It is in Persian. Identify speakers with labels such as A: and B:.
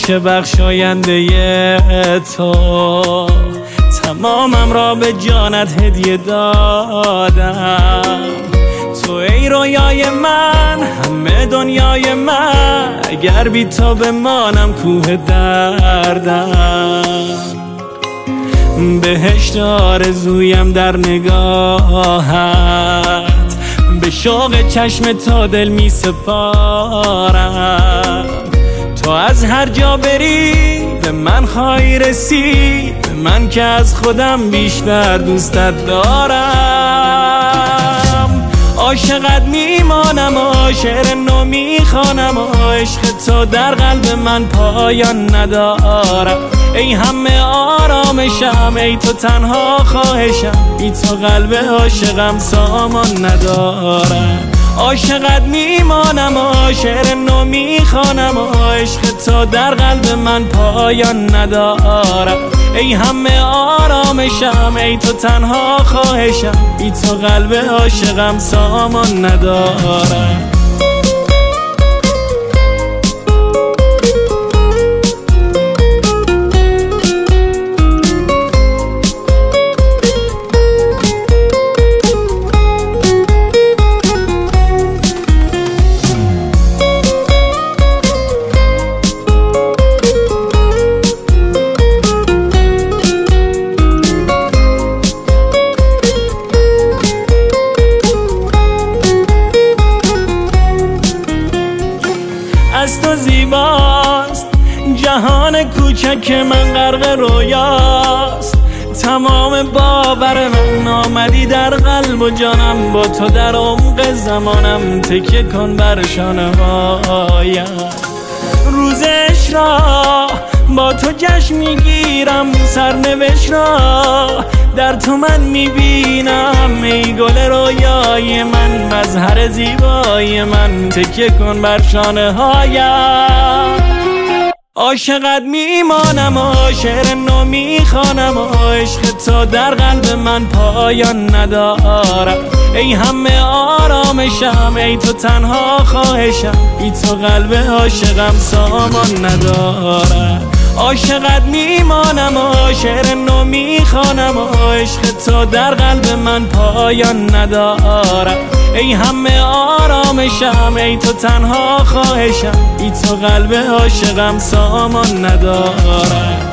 A: باشه بخشاینده تو، تمامم را به جانت هدیه دادم. تو ای رویای من، همه دنیای من، اگر بی تو بمانم کوه دردم. بهشت آرزویم در نگاهت، به شوق چشم تو دل می سپارم. تو از هر جا بری به من خواهی رسید، به من که از خودم بیشتر دوستت دارم. عاشقت میمانم و شعر نو میخوانم و عشق تو در قلب من پایان ندارم. ای همه آرامشم، ای تو تنها خواهشم، بی تو قلب عاشقم سامان ندارم. عاشقت میمانم و شعر نو میخوانم و عشق تو در قلب من پایان ندارم. ای همه آرامشم، ای تو تنها خواهشم، بی تو قلب عاشقم سامان ندارم. از تو زیباست جهان کوچک من، غرق رویاست تمام باور من. آمدی در قلب و جانم، با تو در عمق زمانم، تکیه کن بر شانه هایم. روزش را با تو جشن میگیرم، سرنوشت را در تو من میبینم. ای گل رویای من، مظهر زیبای من، تکیه کن بر شانه هایم. عاشقت میمانم و شعر نو میخوانم و عشق تو در قلب من پایان ندارم. ای همه آرامشم، ای تو تنها خواهشم، بی تو قلب عاشقم سامان ندارم. عاشقت میمانم و شعر نو میخوانم و عشق تو در قلب من پایان ندارم. ای همه آرامشم، ای تو تنها خواهشم، بی تو قلب عاشقم سامان ندارم.